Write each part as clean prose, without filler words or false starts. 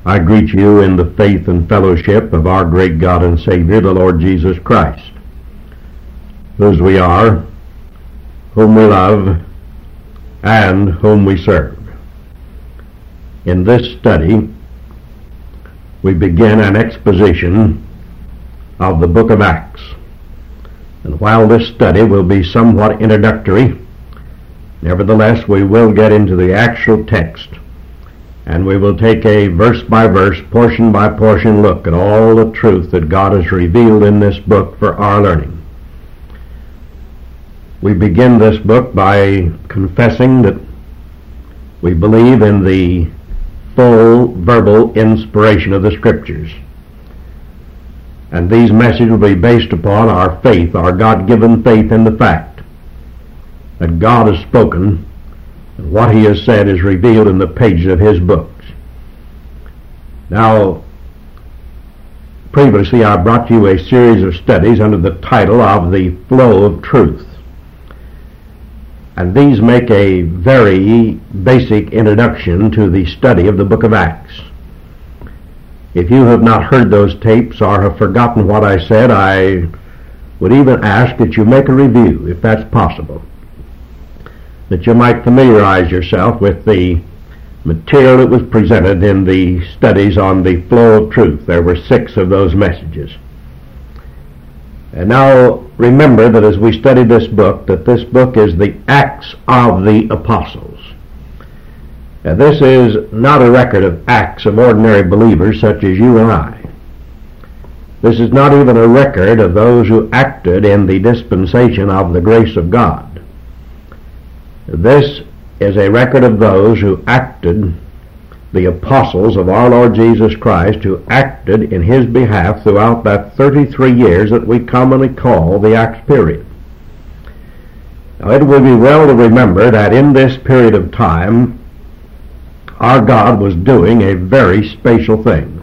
I greet you in the faith and fellowship of our great God and Savior, the Lord Jesus Christ, whose we are, whom we love, and whom we serve. In this study, we begin an exposition of the book of Acts. And while this study will be somewhat introductory, nevertheless we will get into the actual text, and we will take a verse-by-verse, portion-by-portion look at all the truth that God has revealed in this book for our learning. We begin this book by confessing that we believe in the full verbal inspiration of the Scriptures. And these messages will be based upon our faith, our God-given faith in the fact that God has spoken, and what He has said is revealed in the pages of His books. Now, previously I brought you a series of studies under the title of The Flow of Truth. And these make a very basic introduction to the study of the book of Acts. If you have not heard those tapes or have forgotten what I said, I would even ask that you make a review, if that's possible, that you might familiarize yourself with the material that was presented in the studies on the flow of truth. There were 6 of those messages. And now remember that as we study this book, that this book is the Acts of the Apostles. Now, this is not a record of acts of ordinary believers such as you and I. This is not even a record of those who acted in the dispensation of the grace of God. This is a record of those who acted, the apostles of our Lord Jesus Christ, who acted in His behalf throughout that 33 years that we commonly call the Acts period. Now, it will be well to remember that in this period of time, our God was doing a very special thing.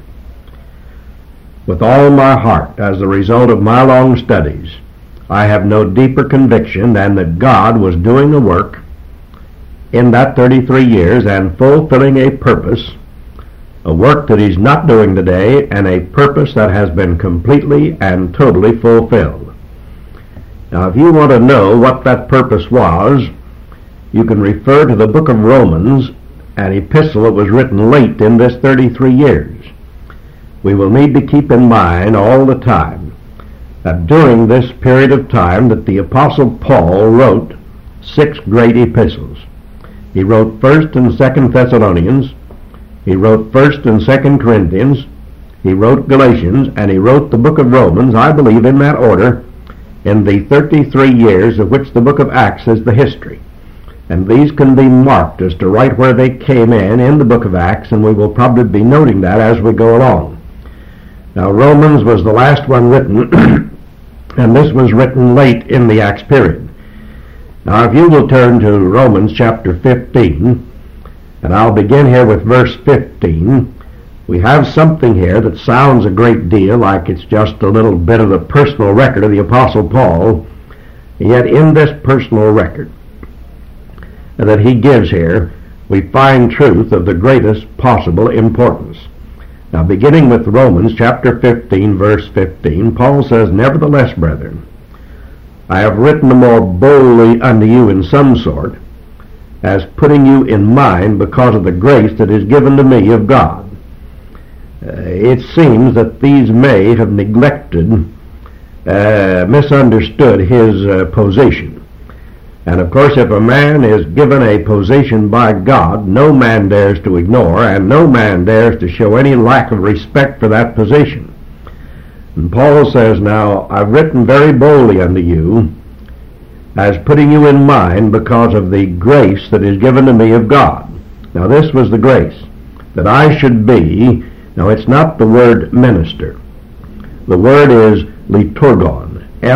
With all my heart, as the result of my long studies, I have no deeper conviction than that God was doing a work in that 33 years and fulfilling a purpose, a work that He's not doing today, and a purpose that has been completely and totally fulfilled. Now, if you want to know what that purpose was, you can refer to the book of Romans, an epistle that was written late in this 33 years. We will need to keep in mind all the time that during this period of time that the Apostle Paul wrote 6 great epistles. He wrote 1st and 2nd Thessalonians, he wrote 1st and 2nd Corinthians, he wrote Galatians, and he wrote the book of Romans, I believe in that order, in the 33 years of which the book of Acts is the history. And these can be marked as to right where they came in the book of Acts, and we will probably be noting that as we go along. Now, Romans was the last one written, and this was written late in the Acts period. Now, if you will turn to Romans chapter 15, and I'll begin here with verse 15, we have something here that sounds a great deal like it's just a little bit of the personal record of the Apostle Paul, yet in this personal record that he gives here, we find truth of the greatest possible importance. Now, beginning with Romans chapter 15, verse 15, Paul says, "Nevertheless, brethren, I have written the more boldly unto you in some sort, as putting you in mind because of the grace that is given to me of God." It seems that these may have neglected, misunderstood his position. And of course, if a man is given a position by God, no man dares to ignore, and no man dares to show any lack of respect for that position. And Paul says, "Now, I've written very boldly unto you, as putting you in mind because of the grace that is given to me of God." Now, this was the grace, that I should be, now it's not the word minister. The word is liturgon,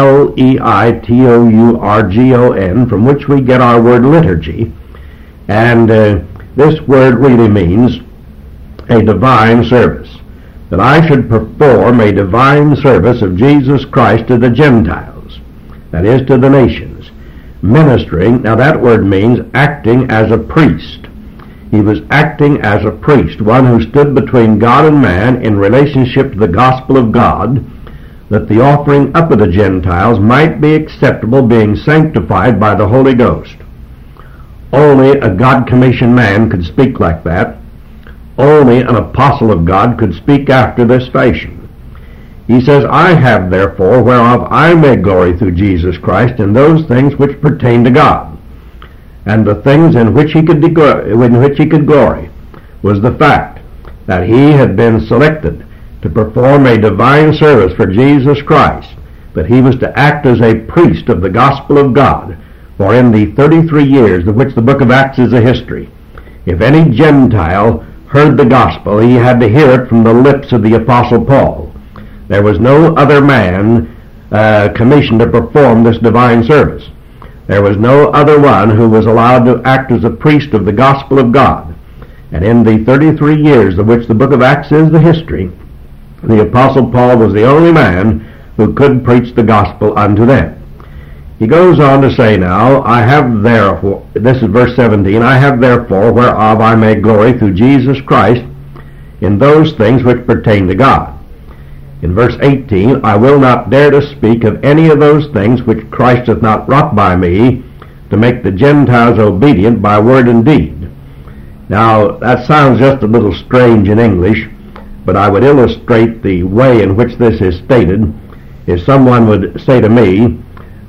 L-E-I-T-O-U-R-G-O-N, from which we get our word liturgy. And this word really means a divine service. That I should perform a divine service of Jesus Christ to the Gentiles, that is, to the nations. Ministering, now that word means acting as a priest. He was acting as a priest, one who stood between God and man in relationship to the gospel of God, that the offering up of the Gentiles might be acceptable, being sanctified by the Holy Ghost. Only a God-commissioned man could speak like that. Only an apostle of God could speak after this fashion. He says, I have therefore whereof I may glory through Jesus Christ in those things which pertain to God. And the things in which he could glory was the fact that he had been selected to perform a divine service for Jesus Christ, that he was to act as a priest of the gospel of God. For in the 33 years of which the book of Acts is a history, if any Gentile heard the gospel, he had to hear it from the lips of the Apostle Paul. There was no other man commissioned to perform this divine service. There was no other one who was allowed to act as a priest of the gospel of God. And in the 33 years of which the book of Acts is the history, the Apostle Paul was the only man who could preach the gospel unto them. He goes on to say now, I have therefore, this is verse 17, I have therefore whereof I may glory through Jesus Christ in those things which pertain to God. In verse 18, I will not dare to speak of any of those things which Christ hath not wrought by me, to make the Gentiles obedient by word and deed. Now, that sounds just a little strange in English, but I would illustrate the way in which this is stated. If someone would say to me,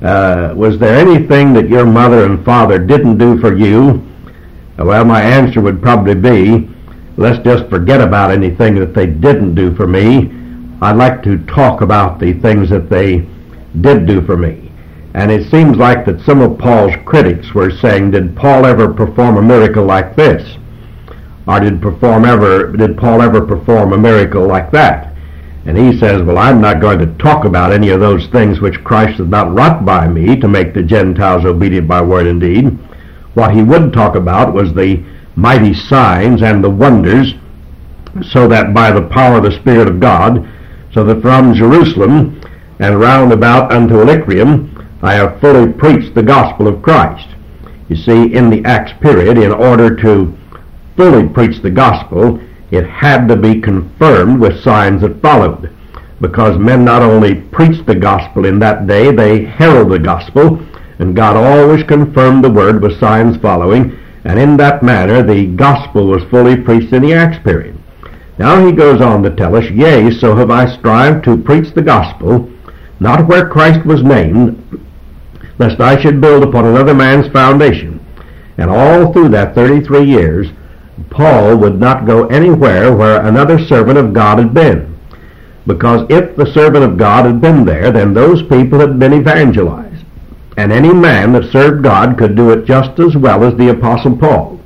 was there anything that your mother and father didn't do for you? Well, my answer would probably be, let's just forget about anything that they didn't do for me. I'd like to talk about the things that they did do for me. And it seems like that some of Paul's critics were saying, did Paul ever perform a miracle like this? Or did Paul ever perform a miracle like that? And he says, well, I'm not going to talk about any of those things which Christ has not wrought by me to make the Gentiles obedient by word and deed. What he would talk about was the mighty signs and the wonders, so that by the power of the Spirit of God, so that from Jerusalem and round about unto Illyricum I have fully preached the gospel of Christ. You see, in the Acts period, in order to fully preach the gospel, it had to be confirmed with signs that followed, because men not only preached the gospel in that day, they heralded the gospel, and God always confirmed the word with signs following, and in that manner the gospel was fully preached in the Acts period. Now he goes on to tell us, yea, so have I strived to preach the gospel, not where Christ was named, lest I should build upon another man's foundation. And all through that 33 years, Paul would not go anywhere where another servant of God had been. Because if the servant of God had been there, then those people had been evangelized. And any man that served God could do it just as well as the Apostle Paul.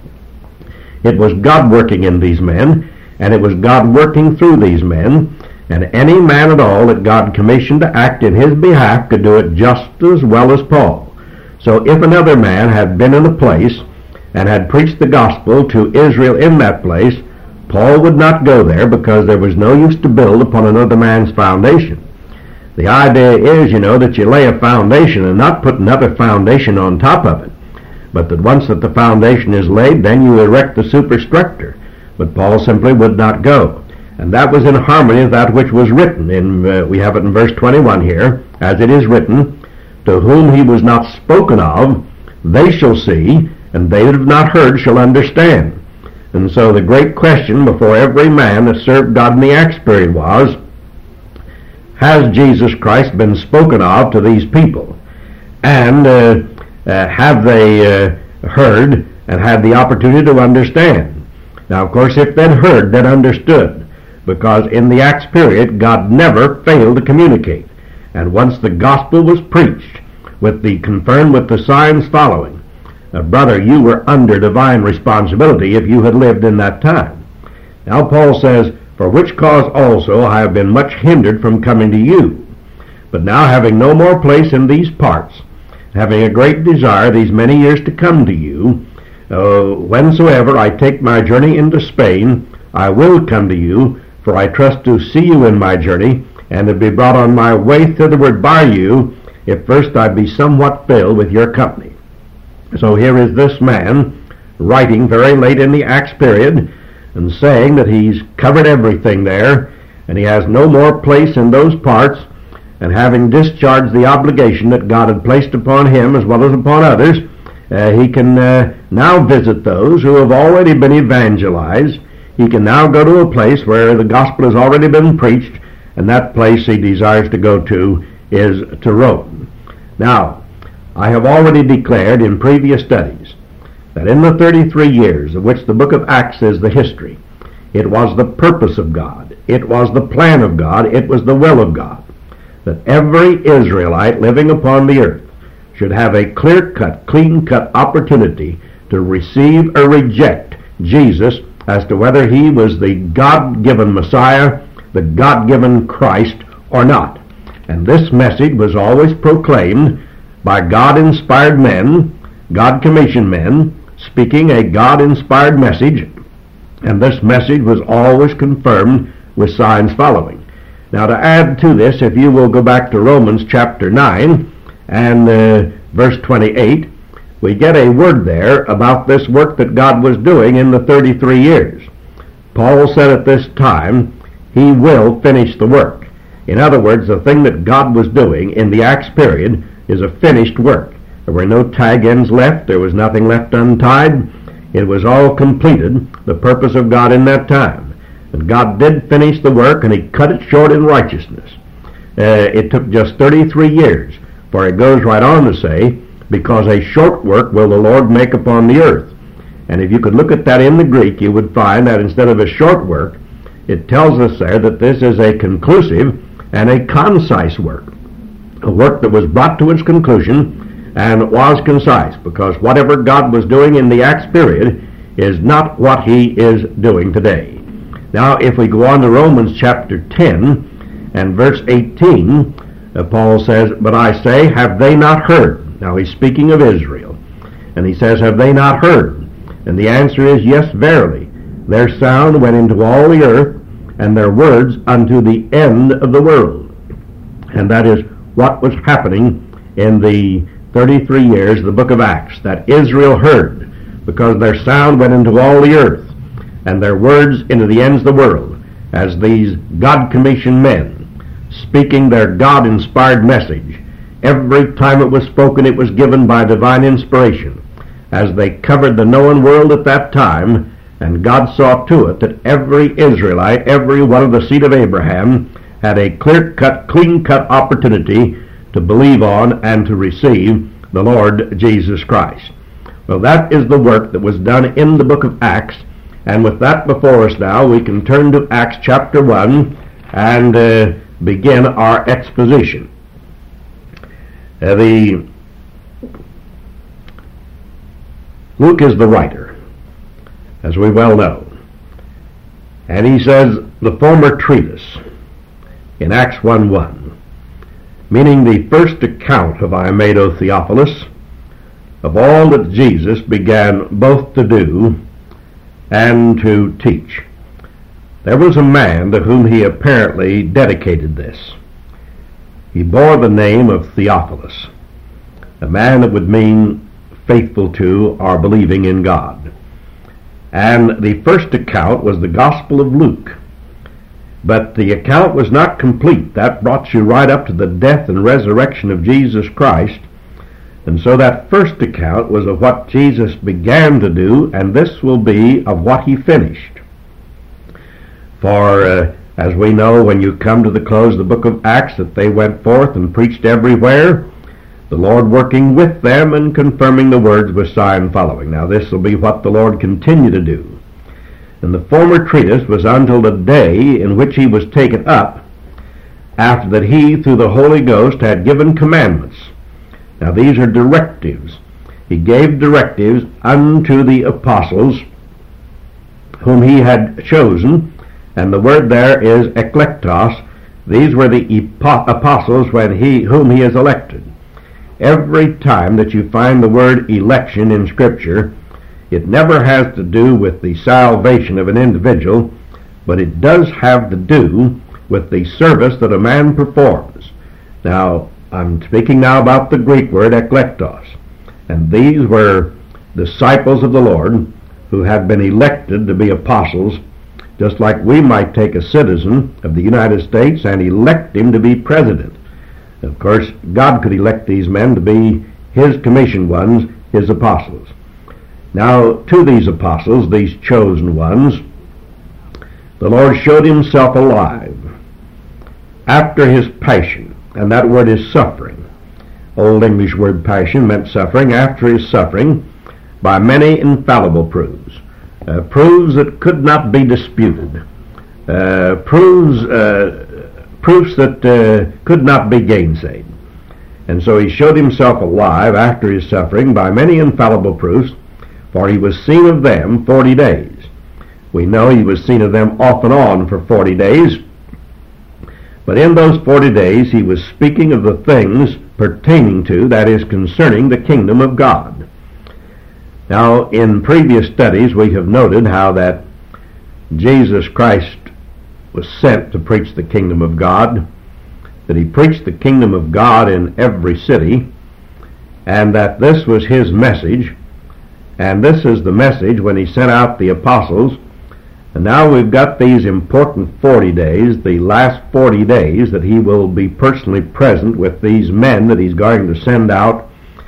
It was God working in these men, and it was God working through these men, and any man at all that God commissioned to act in his behalf could do it just as well as Paul. So if another man had been in a place and had preached the gospel to Israel in that place, Paul would not go there, because there was no use to build upon another man's foundation. The idea is, that you lay a foundation and not put another foundation on top of it, but that once that the foundation is laid, then you erect the superstructure. But Paul simply would not go. And that was in harmony with that which was written. We have it in verse 21 here, as it is written, to whom he was not spoken of, they shall see, and they that have not heard shall understand. And so the great question before every man that served God in the Acts period was, has Jesus Christ been spoken of to these people? And have they heard and had the opportunity to understand? Now, of course, if they'd heard, they'd understood, because in the Acts period, God never failed to communicate. And once the gospel was preached, confirmed with the signs following, brother, you were under divine responsibility if you had lived in that time. Now Paul says, for which cause also I have been much hindered from coming to you. But now having no more place in these parts, having a great desire these many years to come to you, whensoever I take my journey into Spain, I will come to you, for I trust to see you in my journey, and to be brought on my way thitherward by you, if first I be somewhat filled with your company. So here is this man writing very late in the Acts period and saying that he's covered everything there and he has no more place in those parts, and having discharged the obligation that God had placed upon him as well as upon others, he can now visit those who have already been evangelized. He can now go to a place where the gospel has already been preached, and that place he desires to go to is to Rome. Now, I have already declared in previous studies that in the 33 years of which the book of Acts is the history, it was the purpose of God, it was the plan of God, it was the will of God, that every Israelite living upon the earth should have a clear-cut, clean-cut opportunity to receive or reject Jesus as to whether he was the God-given Messiah, the God-given Christ, or not. And this message was always proclaimed by God-inspired men, God-commissioned men, speaking a God-inspired message, and this message was always confirmed with signs following. Now, to add to this, if you will go back to Romans chapter 9 and verse 28, we get a word there about this work that God was doing in the 33 years. Paul said at this time, he will finish the work. In other words, the thing that God was doing in the Acts period is a finished work. There were no tag ends left. There was nothing left untied. It was all completed, the purpose of God in that time. And God did finish the work, and he cut it short in righteousness. It took just 33 years, for it goes right on to say, because a short work will the Lord make upon the earth. And if you could look at that in the Greek, you would find that instead of a short work, it tells us there that this is a conclusive and a concise work, a work that was brought to its conclusion and was concise, because whatever God was doing in the Acts period is not what he is doing today. Now, if we go on to Romans chapter 10 and verse 18, Paul says, "But I say, have they not heard?" Now, he's speaking of Israel. And he says, "Have they not heard?" And the answer is, yes, verily. Their sound went into all the earth, and their words unto the end of the world. And that is what was happening in the 33 years of the book of Acts, that Israel heard, because their sound went into all the earth, and their words into the ends of the world, as these God-commissioned men, speaking their God-inspired message. Every time it was spoken, it was given by divine inspiration, as they covered the known world at that time, and God saw to it that every Israelite, every one of the seed of Abraham, had a clear-cut, clean-cut opportunity to believe on and to receive the Lord Jesus Christ. Well, that is the work that was done in the book of Acts, and with that before us now, we can turn to Acts chapter 1 and begin our exposition. Luke is the writer, as we well know, and he says the former treatise in Acts 1:1, meaning the first account of I made, O Theophilus, of all that Jesus began both to do and to teach. There was a man to whom he apparently dedicated this. He bore the name of Theophilus, a man that would mean faithful to or believing in God. And the first account was the Gospel of Luke. But the account was not complete. That brought you right up to the death and resurrection of Jesus Christ. And so that first account was of what Jesus began to do, and this will be of what he finished. For as we know, when you come to the close of the book of Acts, that they went forth and preached everywhere, the Lord working with them and confirming the words with sign following. Now this will be what the Lord continued to do. And the former treatise was until the day in which he was taken up, after that he, through the Holy Ghost, had given commandments. Now these are directives. He gave directives unto the apostles whom he had chosen, and the word there is eklektos. These were the apostles whom he has elected. Every time that you find the word election in Scripture, it never has to do with the salvation of an individual, but it does have to do with the service that a man performs. Now, I'm speaking now about the Greek word eklektos, and these were disciples of the Lord who have been elected to be apostles, just like we might take a citizen of the United States and elect him to be president. Of course, God could elect these men to be his commissioned ones, his apostles. Now, to these apostles, these chosen ones, the Lord showed himself alive after his passion, and that word is suffering. Old English word passion meant suffering. After his suffering, by many infallible proofs, proofs that could not be disputed, proofs that could not be gainsaid. And so he showed himself alive after his suffering by many infallible proofs, for he was seen of them 40 days. We know he was seen of them off and on for 40 days, but in those 40 days he was speaking of the things pertaining to, that is, concerning the kingdom of God. Now, in previous studies we have noted how that Jesus Christ was sent to preach the kingdom of God, that he preached the kingdom of God in every city, and that this was his message, and this is the message when he sent out the apostles. And now we've got these important 40 days, the last 40 days that he will be personally present with these men that he's going to send out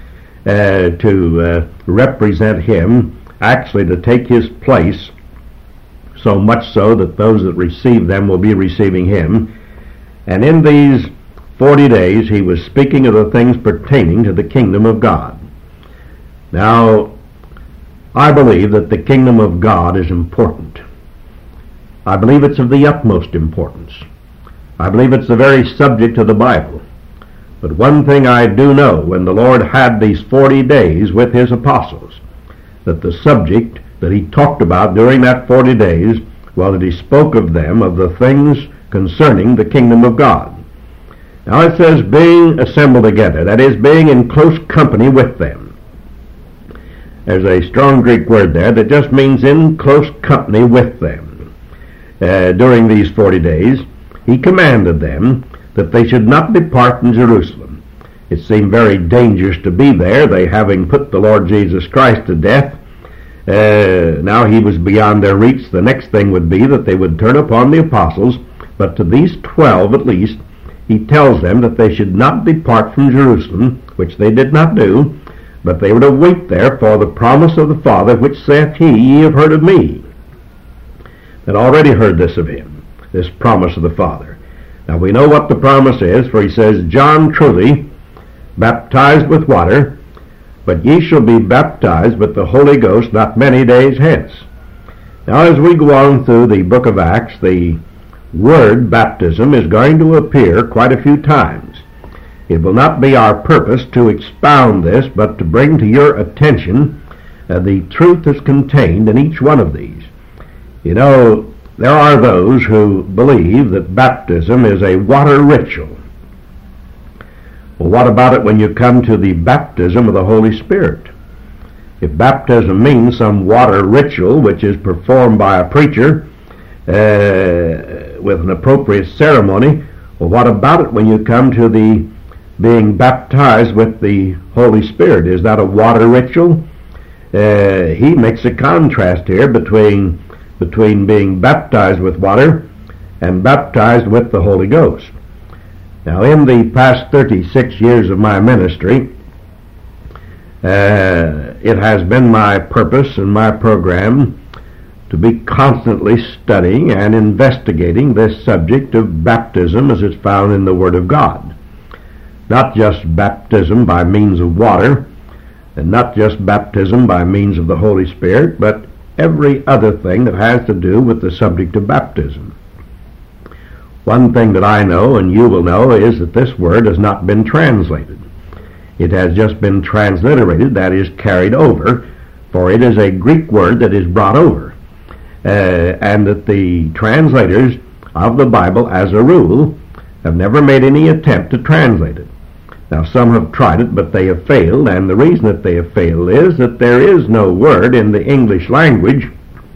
to represent him, actually to take his place, so much so that those that receive them will be receiving him. And in these 40 days he was speaking of the things pertaining to the kingdom of God. Now, I believe that the kingdom of God is important. I believe it's of the utmost importance. I believe it's the very subject of the Bible. But one thing I do know, when the Lord had these 40 days with his apostles, that the subject that he talked about during that 40 days was that he spoke of them, of the things concerning the kingdom of God. Now it says, being assembled together, that is, being in close company with them. There's a strong Greek word there that just means in close company with them. During these 40 days, he commanded them that they should not depart from Jerusalem. It seemed very dangerous to be there, they having put the Lord Jesus Christ to death. Now he was beyond their reach. The next thing would be that they would turn upon the apostles, but to these 12 at least, he tells them that they should not depart from Jerusalem, which they did not do, but they were to wait there for the promise of the Father, which saith he, ye have heard of me. Had already heard this of him, this promise of the Father. Now we know what the promise is, for he says, John truly baptized with water, but ye shall be baptized with the Holy Ghost not many days hence. Now as we go on through the book of Acts, the word baptism is going to appear quite a few times. It will not be our purpose to expound this, but to bring to your attention the truth that's contained in each one of these. You know, there are those who believe that baptism is a water ritual. Well, what about it when you come to the baptism of the Holy Spirit? If baptism means some water ritual which is performed by a preacher with an appropriate ceremony, well, what about it when you come to the being baptized with the Holy Spirit? Is that a water ritual? He makes a contrast here between being baptized with water and baptized with the Holy Ghost. Now, in the past 36 years of my ministry, it has been my purpose and my program to be constantly studying and investigating this subject of baptism as it's found in the Word of God. Not just baptism by means of water, and not just baptism by means of the Holy Spirit, but every other thing that has to do with the subject of baptism. One thing that I know, and you will know, is that this word has not been translated. It has just been transliterated, that is, carried over, for it is a Greek word that is brought over, and that the translators of the Bible, as a rule, have never made any attempt to translate it. Now, some have tried it, but they have failed, and the reason that they have failed is that there is no word in the English language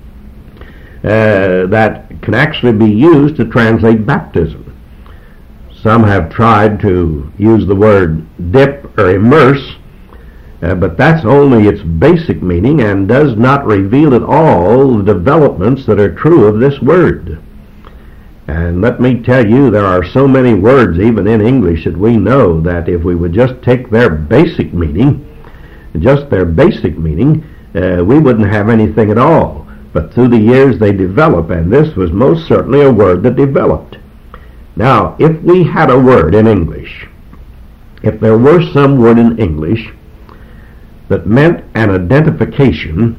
that can actually be used to translate baptism. Some have tried to use the word dip or immerse, But that's only its basic meaning and does not reveal at all the developments that are true of this word. And let me tell you, there are so many words even in English that we know that if we would just take their basic meaning, we wouldn't have anything at all. But through the years they develop, and this was most certainly a word that developed. Now, if we had a word in English, if there were some word in English that meant an identification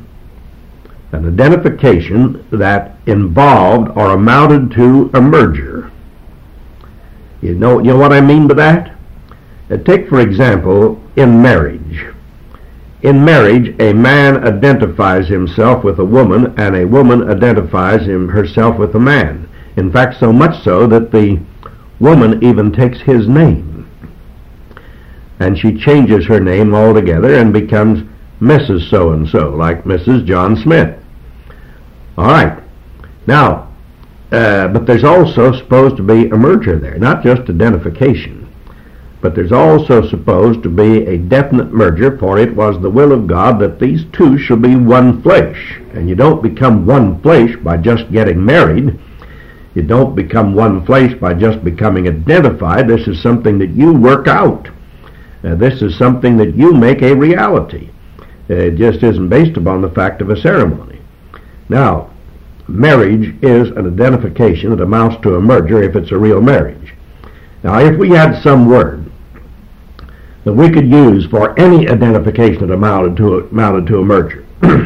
that involved or amounted to a merger. You know what I mean by that? Take, for example, in marriage. In marriage, a man identifies himself with a woman, and a woman identifies herself with a man. In fact, so much so that the woman even takes his name. And she changes her name altogether and becomes Mrs. So-and-so, like Mrs. John Smith. All right. Now, but there's also supposed to be a merger there, not just identification, but there's also supposed to be a definite merger, for it was the will of God that these two shall be one flesh. And you don't become one flesh by just getting married. You don't become one flesh by just becoming identified. This is something that you work out. This is something that you make a reality. It just isn't based upon the fact of a ceremony. Now, marriage is an identification that amounts to a merger if it's a real marriage. Now, if we had some word that we could use for any identification that amounted to a merger,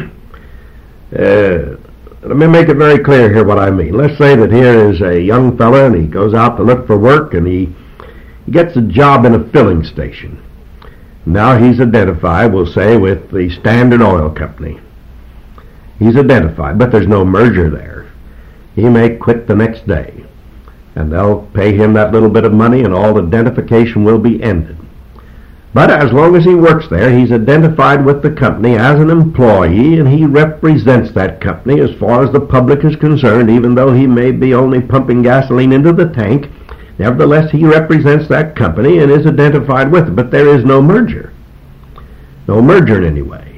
let me make it very clear here what I mean. Let's say that here is a young fella and he goes out to look for work and he gets a job in a filling station. Now he's identified, we'll say, with the Standard Oil Company. He's identified, but there's no merger there. He may quit the next day, and they'll pay him that little bit of money and all identification will be ended. But as long as he works there, he's identified with the company as an employee, and he represents that company as far as the public is concerned, even though he may be only pumping gasoline into the tank. Nevertheless, he represents that company and is identified with it, but there is no merger. No merger in any way.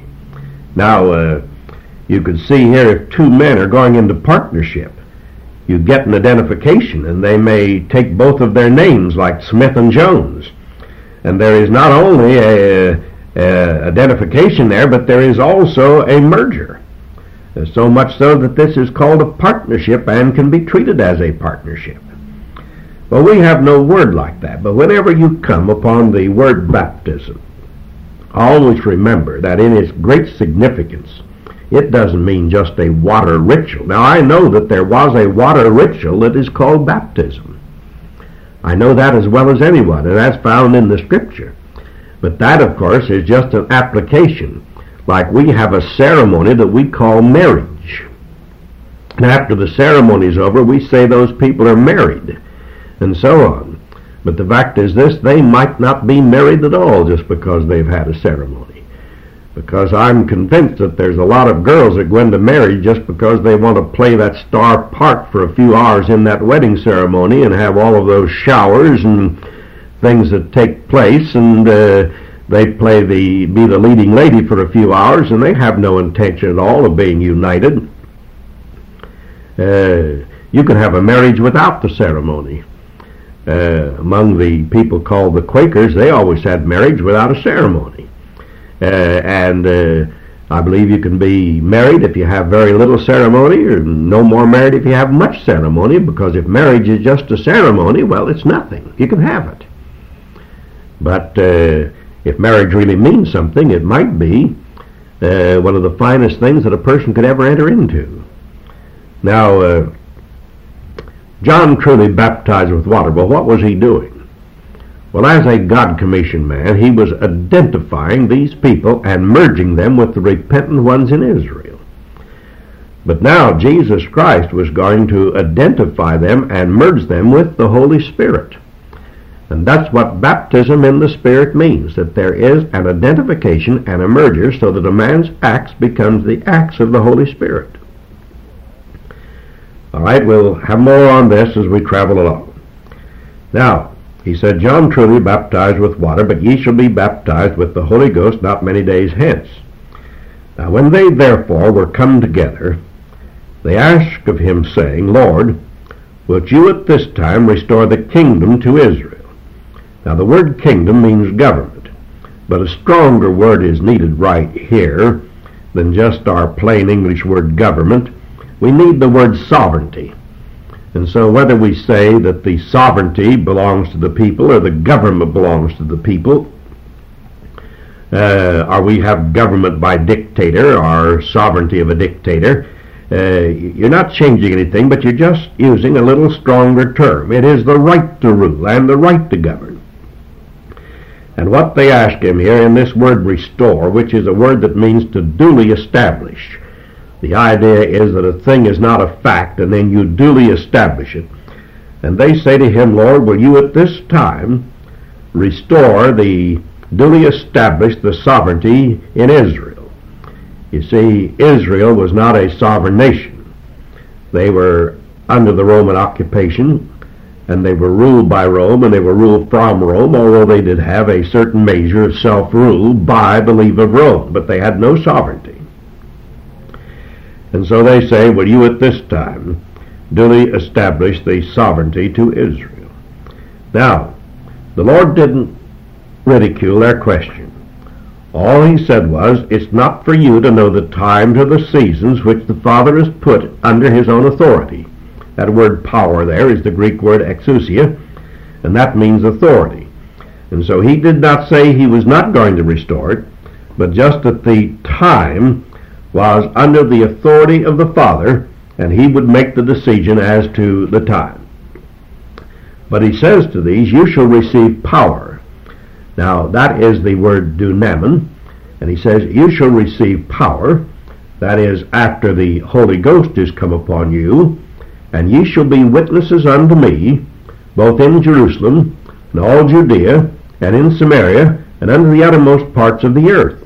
Now, you can see here if two men are going into partnership, you get an identification, and they may take both of their names, like Smith and Jones. And there is not only a identification there, but there is also a merger. So much so that this is called a partnership and can be treated as a partnership. Well, we have no word like that, but whenever you come upon the word baptism, always remember that in its great significance, it doesn't mean just a water ritual. Now, I know that there was a water ritual that is called baptism. I know that as well as anyone, and that's found in the Scripture. But that, of course, is just an application. Like we have a ceremony that we call marriage. And after the ceremony is over, we say those people are married, and so on. But the fact is this, they might not be married at all just because they've had a ceremony. Because I'm convinced that there's a lot of girls that go into marriage just because they want to play that star part for a few hours in that wedding ceremony and have all of those showers and things that take place, and they be the leading lady for a few hours, and they have no intention at all of being united. You can have a marriage without the ceremony. Among the people called the Quakers, they always had marriage without a ceremony. And I believe you can be married if you have very little ceremony, or no more married if you have much ceremony, because if marriage is just a ceremony, well, it's nothing. You can have it. But if marriage really means something, it might be one of the finest things that a person could ever enter into. Now, John truly baptized with water, but what was he doing? Well, as a God-commissioned man, he was identifying these people and merging them with the repentant ones in Israel. But now Jesus Christ was going to identify them and merge them with the Holy Spirit. And that's what baptism in the Spirit means, that there is an identification and a merger so that a man's acts becomes the acts of the Holy Spirit. All right, we'll have more on this as we travel along. Now, He said, John truly baptized with water, but ye shall be baptized with the Holy Ghost not many days hence. Now when they therefore were come together, they asked of him, saying, Lord, wilt you at this time restore the kingdom to Israel? Now the word kingdom means government, but a stronger word is needed right here than just our plain English word government. We need the word sovereignty. And so whether we say that the sovereignty belongs to the people or the government belongs to the people, or we have government by dictator or sovereignty of a dictator, you're not changing anything, but you're just using a little stronger term. It is the right to rule and the right to govern. And what they ask him here in this word restore, which is a word that means to duly establish. The idea is that a thing is not a fact, and then you duly establish it. And they say to him, Lord, will you at this time restore duly establish the sovereignty in Israel? You see, Israel was not a sovereign nation. They were under the Roman occupation, and they were ruled by Rome, and they were ruled from Rome, although they did have a certain measure of self-rule by the leave of Rome, but they had no sovereignty. And so they say, will you at this time duly establish the sovereignty to Israel? Now, the Lord didn't ridicule their question. All he said was, it's not for you to know the times or the seasons which the Father has put under his own authority. That word power there is the Greek word exousia, and that means authority. And so he did not say he was not going to restore it, but just that the time was under the authority of the Father, and he would make the decision as to the time. But he says to these, you shall receive power. Now that is the word dunamin, and he says, you shall receive power, that is, after the Holy Ghost is come upon you, and ye shall be witnesses unto me, both in Jerusalem, and all Judea, and in Samaria, and unto the uttermost parts of the earth.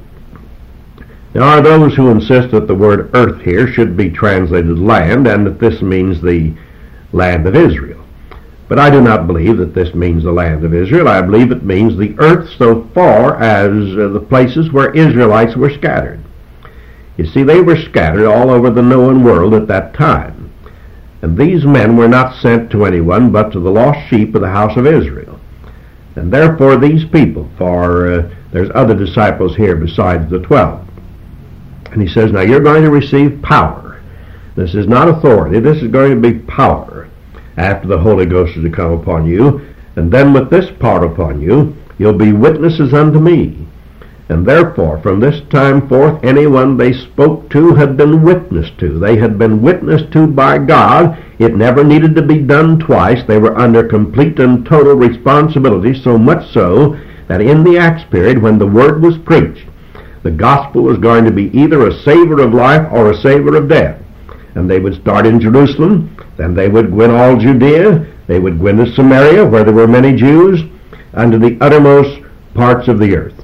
There are those who insist that the word earth here should be translated land, and that this means the land of Israel. But I do not believe that this means the land of Israel. I believe it means the earth so far as the places where Israelites were scattered. You see, they were scattered all over the known world at that time. And these men were not sent to anyone but to the lost sheep of the house of Israel. And therefore these people, for there's other disciples here besides the 12. And he says, now you're going to receive power. This is not authority. This is going to be power after the Holy Ghost is to come upon you. And then with this power upon you, you'll be witnesses unto me. And therefore, from this time forth, anyone they spoke to had been witnessed to. They had been witnessed to by God. It never needed to be done twice. They were under complete and total responsibility, so much so that in the Acts period, when the word was preached, the gospel was going to be either a savor of life or a savor of death. And they would start in Jerusalem, then they would go in all Judea, they would go into Samaria, where there were many Jews, unto the uttermost parts of the earth.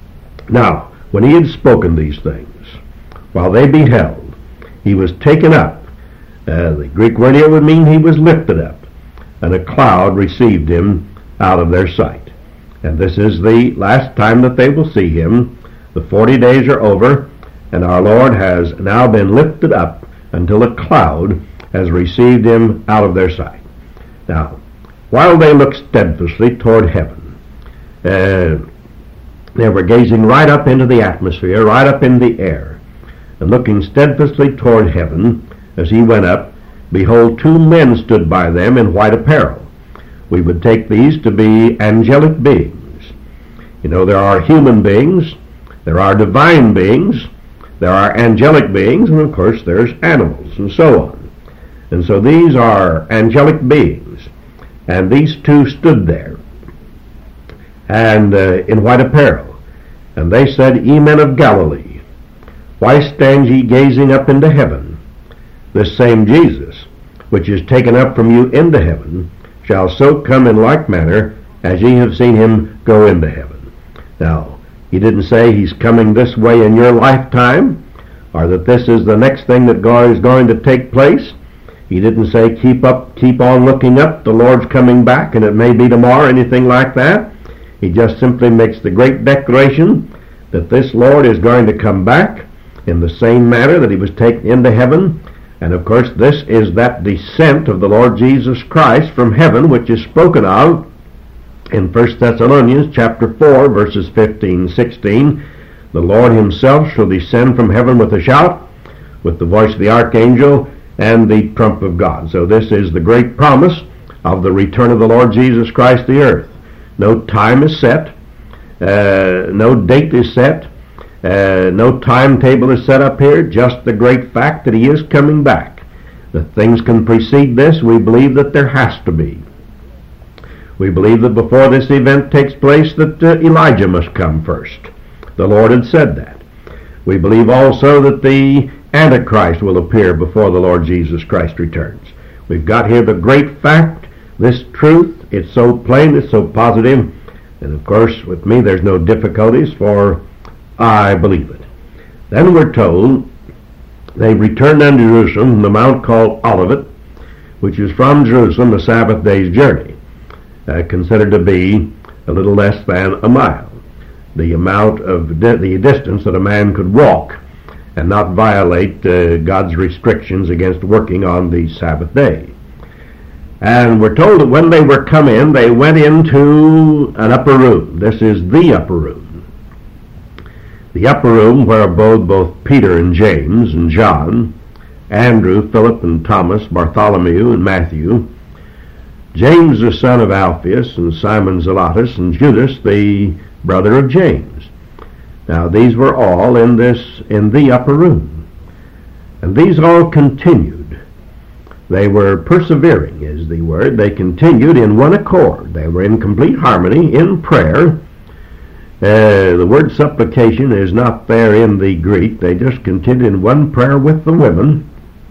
Now, when he had spoken these things, while they beheld, he was taken up. The Greek word here would mean he was lifted up, and a cloud received him out of their sight. And this is the last time that they will see him. The 40 days are over, and our Lord has now been lifted up until a cloud has received him out of their sight. Now, while they looked steadfastly toward heaven, they were gazing right up into the atmosphere, right up in the air, and looking steadfastly toward heaven as he went up, behold, 2 men stood by them in white apparel. We would take these to be angelic beings. You know, there are human beings, there are divine beings, there are angelic beings, and of course there's animals, and so on. And so these are angelic beings, and these 2 stood there, and in white apparel. And they said, Ye men of Galilee, why stand ye gazing up into heaven? This same Jesus, which is taken up from you into heaven, shall so come in like manner as ye have seen him go into heaven. Now, he didn't say he's coming this way in your lifetime, or that this is the next thing that God is going to take place. He didn't say keep on looking up, the Lord's coming back and it may be tomorrow, anything like that. He just simply makes the great declaration that this Lord is going to come back in the same manner that he was taken into heaven. And of course this is that descent of the Lord Jesus Christ from heaven which is spoken of in 1 Thessalonians chapter 4 verses 15-16. The Lord himself shall descend from heaven with a shout, with the voice of the archangel, and the trump of God. So this is the great promise of the return of the Lord Jesus Christ to the earth. No time is set, no date is set, no timetable is set up here, just the great fact that he is coming back. That things can precede this, we believe that there has to be. We believe that before this event takes place that Elijah must come first. The Lord had said that. We believe also that the Antichrist will appear before the Lord Jesus Christ returns. We've got here the great fact, this truth. It's so plain, it's so positive, and of course with me there's no difficulties, for I believe it. Then we're told they returned unto Jerusalem from the mount called Olivet, which is from Jerusalem a Sabbath day's journey, considered to be a little less than a mile, the amount of the distance that a man could walk and not violate God's restrictions against working on the Sabbath day. And we're told that when they were come in, they went into an upper room. This is the upper room. The upper room where abode both Peter and James and John, Andrew, Philip and Thomas, Bartholomew and Matthew, James the son of Alphaeus, and Simon Zelotes, and Judas the brother of James. Now these were all in the upper room. And these all continued. They were persevering, is the word. They continued in one accord. They were in complete harmony, in prayer. The word supplication is not there in the Greek. They just continued in one prayer with the women,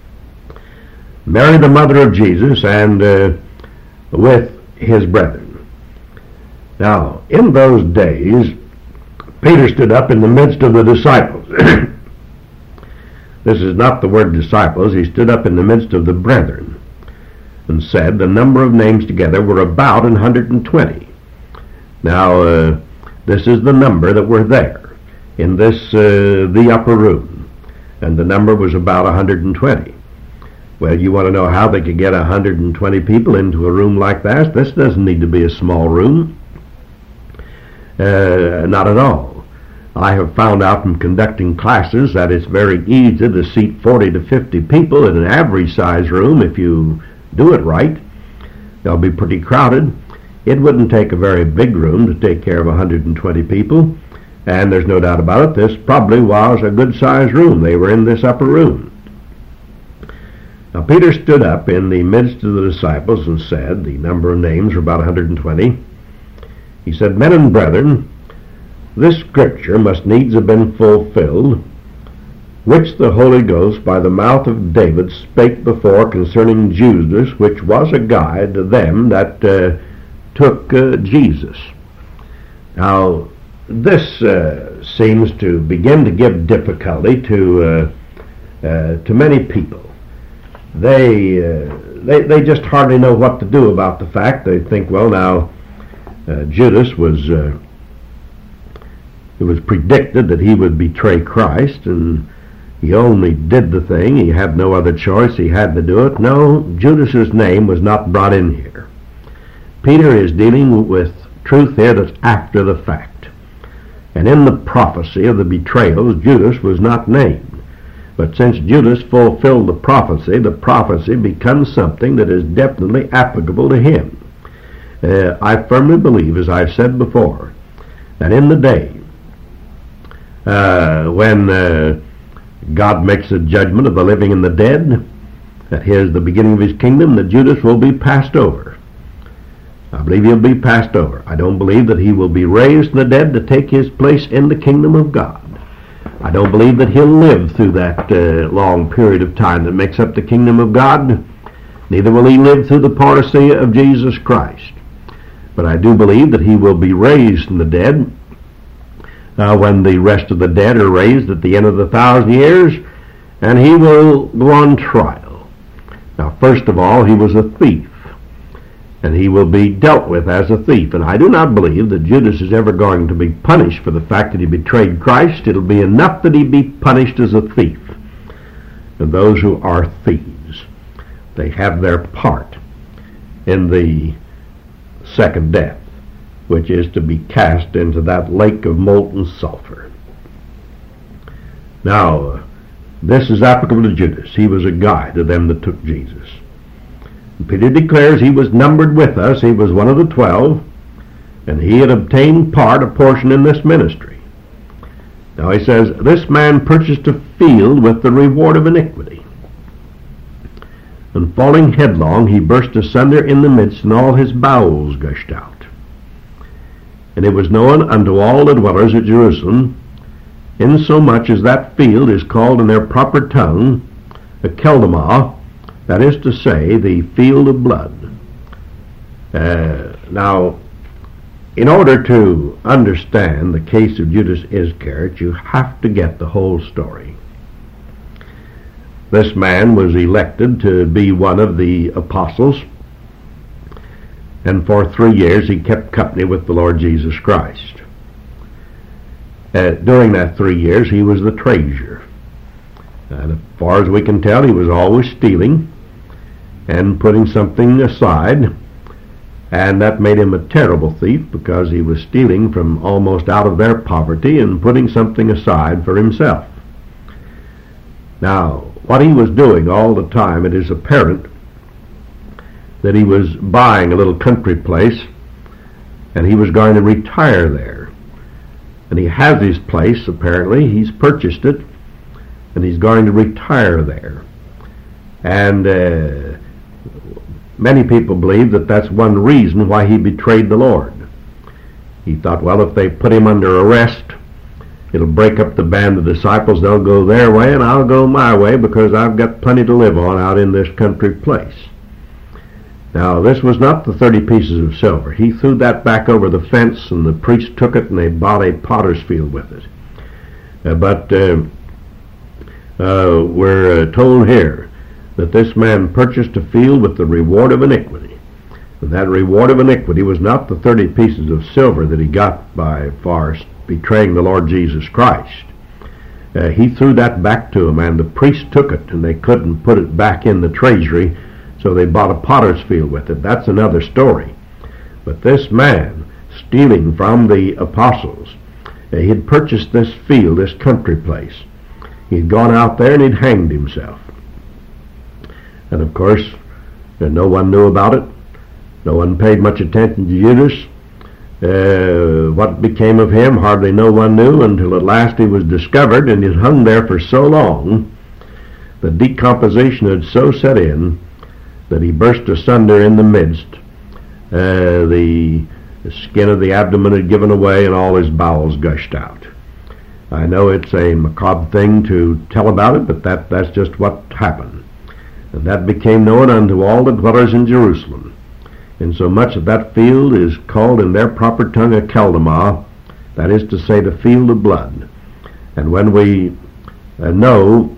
Mary the mother of Jesus, and with his brethren. Now, in those days, Peter stood up in the midst of the disciples. This is not the word disciples. He stood up in the midst of the brethren and said the number of names together were about 120. Now, this is the number that were there in this, the upper room. And the number was about 120. Well, you want to know how they could get 120 people into a room like that? This doesn't need to be a small room. Not at all. I have found out from conducting classes that it's very easy to seat 40 to 50 people in an average size room if you do it right. They'll be pretty crowded. It wouldn't take a very big room to take care of 120 people, and there's no doubt about it, this probably was a good sized room. They were in this upper room. Now Peter stood up in the midst of the disciples and said, the number of names were about 120. He said, Men and brethren, this scripture must needs have been fulfilled, which the Holy Ghost by the mouth of David spake before concerning Judas, which was a guide to them that took Jesus. Now, this seems to begin to give difficulty to many people. They just hardly know what to do about the fact. They think, well, now Judas was it was predicted that he would betray Christ, and he only did the thing. He had no other choice. He had to do it. No, Judas's name was not brought in here. Peter is dealing with truth here that's after the fact. And in the prophecy of the betrayals, Judas was not named. But since Judas fulfilled the prophecy becomes something that is definitely applicable to him. I firmly believe, as I've said before, that in the day when God makes a judgment of the living and the dead, that here's the beginning of his kingdom, that Judas will be passed over. I believe he'll be passed over. I don't believe that he will be raised from the dead to take his place in the kingdom of God. I don't believe that he'll live through that long period of time that makes up the kingdom of God. Neither will he live through the parousia of Jesus Christ. But I do believe that he will be raised from the dead when the rest of the dead are raised at the end of the 1,000 years, and he will go on trial. Now, first of all, he was a thief, and he will be dealt with as a thief. And I do not believe that Judas is ever going to be punished for the fact that he betrayed Christ. It'll be enough that he be punished as a thief. And those who are thieves, they have their part in the second death, which is to be cast into that lake of molten sulfur. Now, this is applicable to Judas. He was a guide to them that took Jesus. Peter declares he was numbered with us. He was one of the 12, and he had obtained a portion in this ministry. Now he says, this man purchased a field with the reward of iniquity. And falling headlong, he burst asunder in the midst, and all his bowels gushed out. And it was known unto all the dwellers at Jerusalem, insomuch as that field is called in their proper tongue, Akeldama, that is to say, the field of blood. Now, in order to understand the case of Judas Iscariot, you have to get the whole story. This man was elected to be one of the apostles, and for 3 years he kept company with the Lord Jesus Christ. During that 3 years he was the treasurer. And as far as we can tell, he was always stealing and putting something aside, and that made him a terrible thief, because he was stealing from almost out of their poverty and putting something aside for himself. Now, what he was doing all the time, it is apparent that he was buying a little country place, and he was going to retire there. And he has his place, apparently. He's purchased it, and he's going to retire there. And many people believe that that's one reason why he betrayed the Lord. He thought, well, if they put him under arrest, it'll break up the band of disciples. They'll go their way, and I'll go my way, because I've got plenty to live on out in this country place. Now, this was not the 30 pieces of silver. He threw that back over the fence, and the priest took it, and they bought a potter's field with it. But we're told here that this man purchased a field with the reward of iniquity. And that reward of iniquity was not the 30 pieces of silver that he got by far betraying the Lord Jesus Christ. He threw that back to him, and the priest took it, and they couldn't put it back in the treasury, so they bought a potter's field with it. That's another story. But this man, stealing from the apostles, he had purchased this field, this country place. He'd gone out there and he'd hanged himself. And of course, no one knew about it. No one paid much attention to Judas. What became of him, hardly no one knew, until at last he was discovered, and he hung there for so long that decomposition had so set in that he burst asunder in the midst. The skin of the abdomen had given away, and all his bowels gushed out. I know it's a macabre thing to tell about it, but that's just what happened. And that became known unto all the dwellers in Jerusalem, insomuch that that field is called in their proper tongue Akeldama, that is to say, the field of blood. And when we know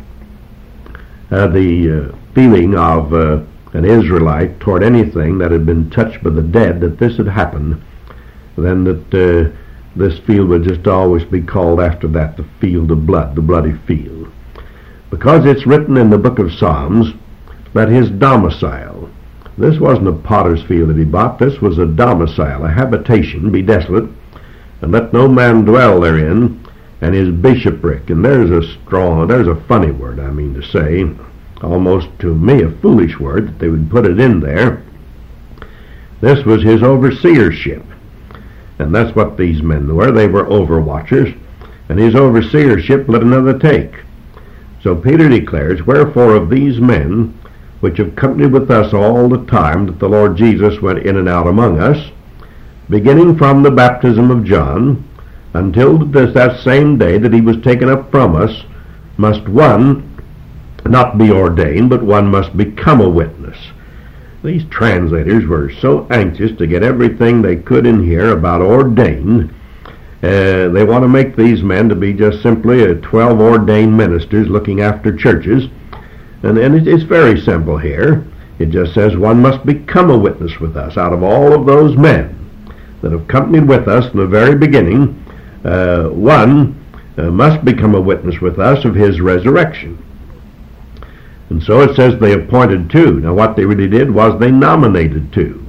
the feeling of an Israelite toward anything that had been touched by the dead, that this had happened, then that this field would just always be called after that the field of blood, the bloody field. Because it's written in the book of Psalms, that his domicile, this wasn't a potter's field that he bought, this was a domicile, a habitation, be desolate, and let no man dwell therein, and his bishopric. And there's a funny word, I mean to say, almost to me a foolish word, that they would put it in there. This was his overseership, and that's what these men were. They were overwatchers, and his overseership let another take. So Peter declares, wherefore of these men, which have companied with us all the time that the Lord Jesus went in and out among us, beginning from the baptism of John, until that same day that he was taken up from us, must one not be ordained, but one must become a witness. These translators were so anxious to get everything they could in here about ordained. They want to make these men to be just simply 12 ordained ministers looking after churches. And it's very simple here. It just says one must become a witness with us. Out of all of those men that have companied with us from the very beginning, one must become a witness with us of his resurrection. And so it says they appointed two. Now what they really did was they nominated two.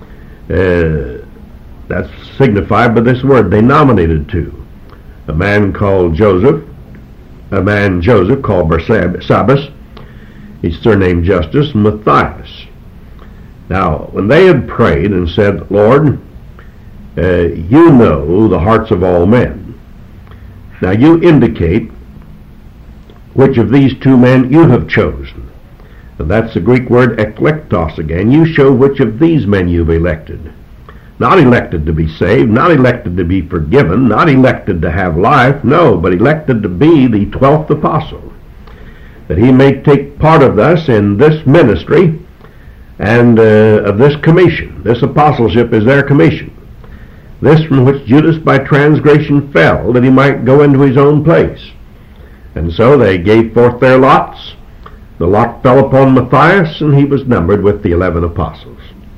That's signified by this word. They nominated two. A man Joseph called Barsabbas, his surname Justus, and Matthias. Now, when they had prayed and said, Lord, you know the hearts of all men. Now you indicate which of these two men you have chosen. And that's the Greek word eklektos again. You show which of these men you've elected. Not elected to be saved, not elected to be forgiven, not elected to have life, no, but elected to be the 12th apostle, that he may take part of us in this ministry and of this commission. This apostleship is their commission. This from which Judas by transgression fell, that he might go into his own place. And so they gave forth their lots. The lot fell upon Matthias, and he was numbered with the 11 apostles.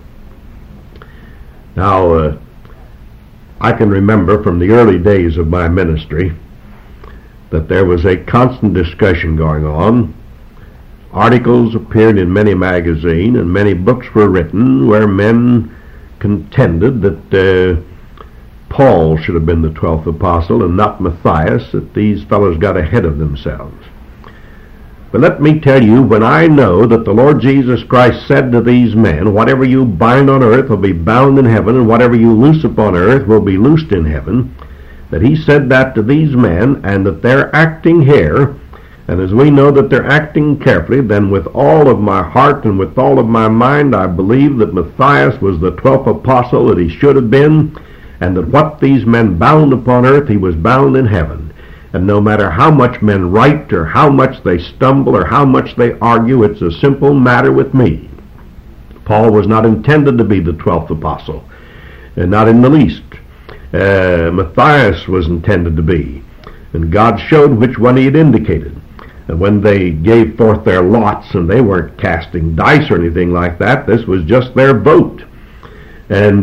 Now, I can remember from the early days of my ministry that there was a constant discussion going on. Articles appeared in many magazines, and many books were written where men contended that Paul should have been the 12th apostle and not Matthias, that these fellows got ahead of themselves. But let me tell you, when I know that the Lord Jesus Christ said to these men, whatever you bind on earth will be bound in heaven, and whatever you loose upon earth will be loosed in heaven, that he said that to these men, and that they're acting here, and as we know that they're acting carefully, then with all of my heart and with all of my mind, I believe that Matthias was the 12th apostle that he should have been, and that what these men bound upon earth, he was bound in heaven. And no matter how much men write, or how much they stumble, or how much they argue, it's a simple matter with me. Paul was not intended to be the 12th apostle, and not in the least. Matthias was intended to be, and God showed which one he had indicated. And when they gave forth their lots, and they weren't casting dice or anything like that, this was just their vote. And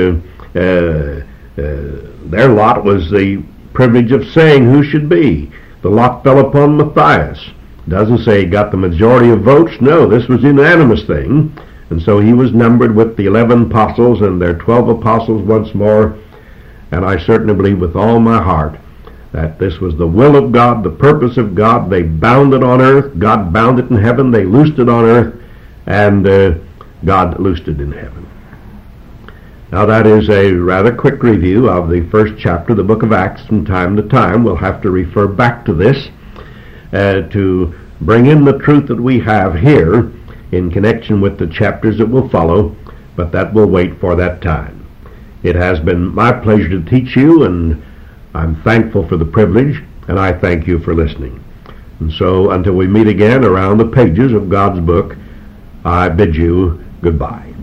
their lot was the privilege of saying who should be. The lot fell upon Matthias. It doesn't say he got the majority of votes. No, this was an unanimous thing. And so he was numbered with the 11 apostles and their 12 apostles once more. And I certainly believe with all my heart that this was the will of God, the purpose of God. They bound it on earth. God bound it in heaven. They loosed it on earth. And God loosed it in heaven. Now that is a rather quick review of the first chapter of the book of Acts. From time to time we'll have to refer back to this to bring in the truth that we have here in connection with the chapters that will follow, but that will wait for that time. It has been my pleasure to teach you, and I'm thankful for the privilege, and I thank you for listening. And so until we meet again around the pages of God's book, I bid you goodbye.